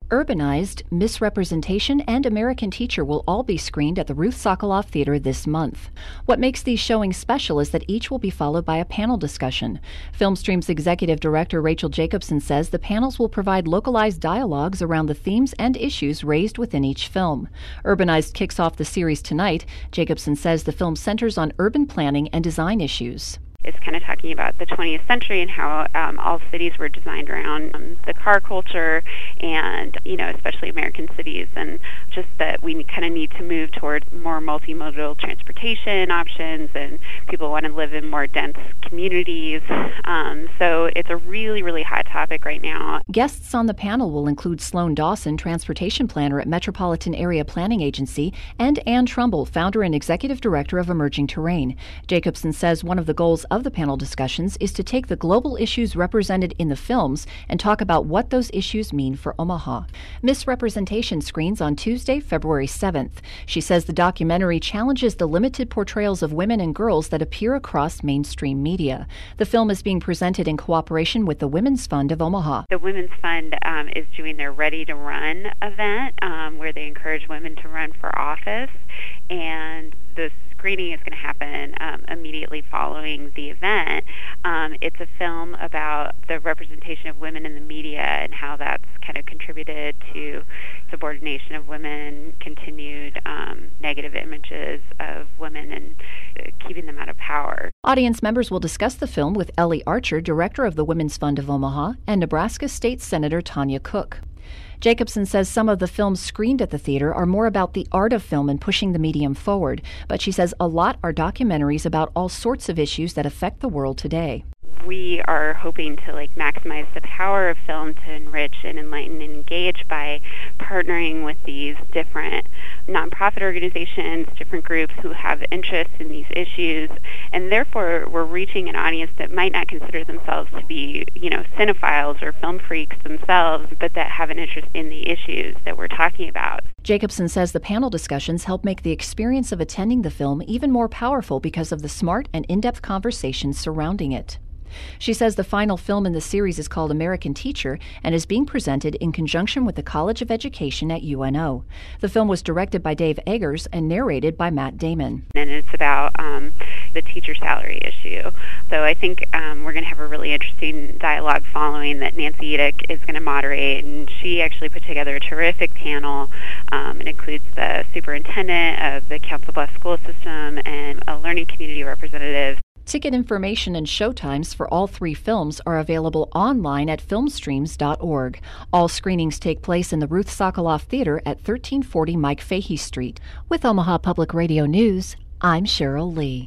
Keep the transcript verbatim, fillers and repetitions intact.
Urbanized, Misrepresentation, and American Teacher will all be screened at the Ruth Sokoloff Theater this month. What makes these showings special is that each will be followed by a panel discussion. Filmstream's executive director Rachel Jacobson says the panels will provide localized dialogues around the themes and issues raised within each film. Urbanized kicks off the series tonight. Jacobson says the film centers on urban planning and design issues. It's kind of talking about the twentieth century and how um, all cities were designed around um, the car culture and, you know, especially American cities, and just that we kind of need to move towards more multimodal transportation options, and people want to live in more dense communities. Um, so it's a really, really hot topic right now. Guests on the panel will include Sloan Dawson, transportation planner at Metropolitan Area Planning Agency, and Ann Trumbull, founder and executive director of Emerging Terrain. Jacobson says one of the goals of the panel discussions is to take the global issues represented in the films and talk about what those issues mean for Omaha. Misrepresentation screens on Tuesday, February seventh. She says the documentary challenges the limited portrayals of women and girls that appear across mainstream media. The film is being presented in cooperation with the Women's Fund of Omaha. The Women's Fund um, is doing their Ready to Run event um, where they encourage women to run for office, and the screening is going to happen um, immediately following the event. Um, it's a film about the representation of women in the media and how that's kind of contributed to subordination of women, continued um, negative images of women, and uh, keeping them out of power. Audience members will discuss the film with Ellie Archer, director of the Women's Fund of Omaha, and Nebraska State Senator Tanya Cook. Jacobson says some of the films screened at the theater are more about the art of film and pushing the medium forward, but she says a lot are documentaries about all sorts of issues that affect the world today. We are hoping to like maximize the power of film to enrich and enlighten and engage by partnering with these different nonprofit organizations, different groups who have interests in these issues, and therefore we're reaching an audience that might not consider themselves to be, you know, cinephiles or film freaks themselves, but that have an interest in the issues that we're talking about. Jacobson says the panel discussions help make the experience of attending the film even more powerful because of the smart and in-depth conversations surrounding it. She says the final film in the series is called American Teacher and is being presented in conjunction with the College of Education at U N O. The film was directed by Dave Eggers and narrated by Matt Damon. And it's about um, the teacher salary issue. So I think um, we're going to have a really interesting dialogue following that Nancy Edick is going to moderate, and she actually put together a terrific panel. Um, it includes the superintendent of the Council Bluffs School System and a learning community representative. Ticket information and showtimes for all three films are available online at filmstreams dot org. All screenings take place in the Ruth Sokoloff Theater at thirteen forty Mike Fahey Street. With Omaha Public Radio News, I'm Cheryl Lee.